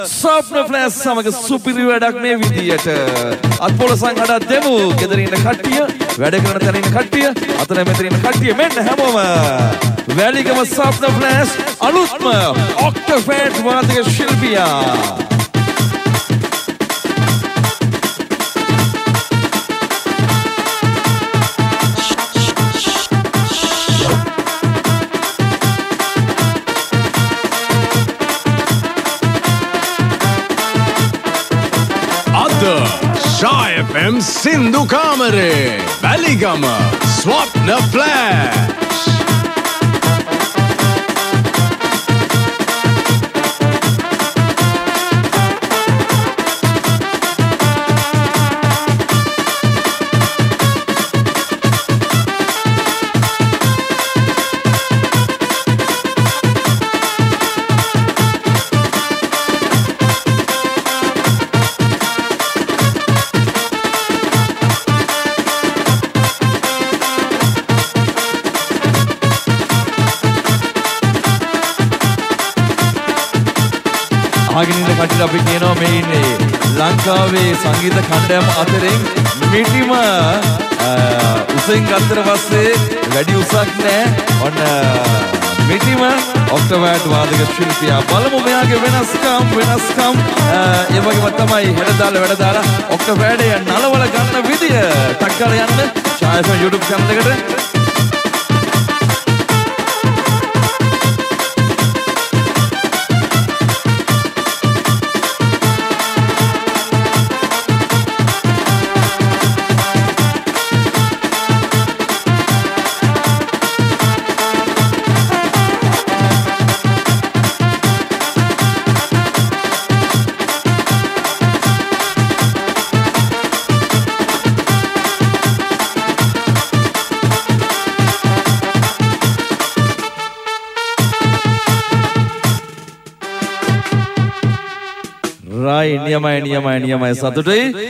Swapna Flash සමග සුපිරි වැඩක් මේ විදියට අත්පොලසන් හදා දෙමු. ගෙදර ඉන්න කට්ටිය, වැඩ කරන තැන ඉන්න කට්ටිය, අතන මෙතන ඉන්න කට්ටිය මෙන්න හැමෝම වැලිගම Swapna Flash අලුත්ම ඔක්ටෝපෑඩ් වාදක ශිල්පියා. Shy FM Sindhu Kamare Waligama Swapna Flash ආගෙන ඉන්න කට්ටියට අපි කියනවා මේ ඉන්නේ ලංකාවේ සංගීත කණ්ඩායම අතරින් මිටිම උසෙන් ගත්තට පස්සේ වැඩි උසක් නැහැ. ඔන්න මිටිම ඔක්ටෝපෑඩ් වාදක ශිල්පියා. බලමු මෙයාගේ වෙනස්කම් ඒ වගේම තමයි හෙට දාලා වැඩ දාලා ඔක්ටෝපෑඩ් එක නලවල ගන්න විදිය. ටක් කරලා යන්න ඡායෆම් YouTube channel එකට. Right, නියමයි සතුටුයි.